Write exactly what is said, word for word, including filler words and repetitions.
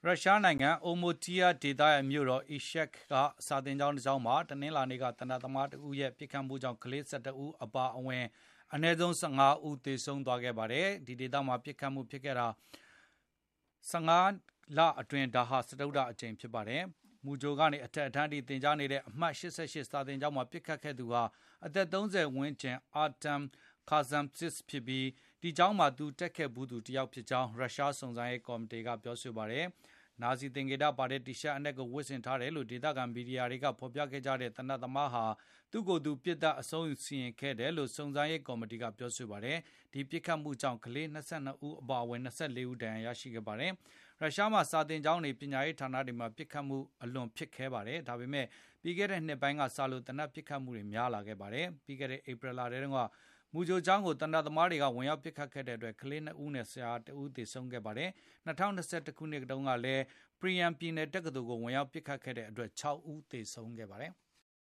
ရုရှားနိုင်ငံအိုမိုတီးယားဒေသရဲ့မြို့တော်အီရှက်ကစာသင်ကျောင်းတစ်ကျောင်းမှာတနင်္လာနေ့ကသေနတ်သမားတဦးရဲ့ပစ်ခတ်မှုကြောင့်ကလေး၁၁ဦးအပါအဝင်အနည်းဆုံး၁၅ဦးသေဆုံးသွားခဲ့ပါတယ်။ဒီဒေသမှာပစ်ခတ်မှုဖြစ်ခဲ့တာ၁၅လအတွင်းဒါဟာစတုတ္ထအကြိမ်ဖြစ်ပါတယ်။မူဂျိုကနေအထက်အတန်းထိသင်ကြားနေတဲ့အမှတ်၈၈စာသင်ကျောင်းမှာပစ်ခတ်ခဲ့သူဟာအသက်၃၀ဝန်းကျင်အာတမ်ခါဇမ်စစ်ဖြစ်ပြီးဒီကျောင်းမှာသူတက်ခဲ့ဘူးသူတယောက်ဖြစ်ကြောင်းရုရှားစုံစမ်းရေးကော်မတီကပြောဆိုပါတယ်။နာဇီသင်္ကေတပါတဲ့တီရှပ်အနက်ကိုဝတ်ဆင်ထားတယ်လို့ဒေသခံမီဒီယာတွေကဖော်ပြခဲ့ကြတဲ့တနတ်သမားဟာသူ့ကိုယ်သူပြစ်ဒဏ်အဆုံးစီရင်ခဲ့တယ်လို့စုံစမ်းရေးကော်မတီကပြောဆိုပါတယ်။ဒီပြစ်ခတ်မှုကြောင့်ကလေး၂၂ဦးအပါအဝင်၂၄ဦးဒဏ်ရာရရှိခဲ့ပါတယ်။ရုရှားမှာစာသင်ကျောင်းတွေပညာရေးဌာနတွေမှာပြစ်ခတ်မှုအလွန်ဖြစ်ခဲ့ပါတယ်။ဒါပေမဲ့ပြီးခဲ့တဲ့နှစ်ပိုင်းကစလို့တနတ်ပြစ်ခတ်မှုတွေများလာခဲ့ပါတယ်။ပြီးခဲ့တဲ့ဧပြီလထဲကမူဂျိုကျောင်းကိုတနတ်သမားတွေကဝင်ရောက်ပစ်ခတ်ခဲ့တဲ့အတွက်ကလေး၂ဦးနဲ့ဆရာတဦးသေဆုံးခဲ့ပါတယ်။၂၀၂၁ခုနှစ်တုန်းကလည်းပရီယမ်ပြည်နယ်တက္ကသိုလ်ကိုဝင်ရောက်ပစ်ခတ်ခဲ့တဲ့အတွက်၆ဦးသေဆုံးခဲ့ပါတယ်။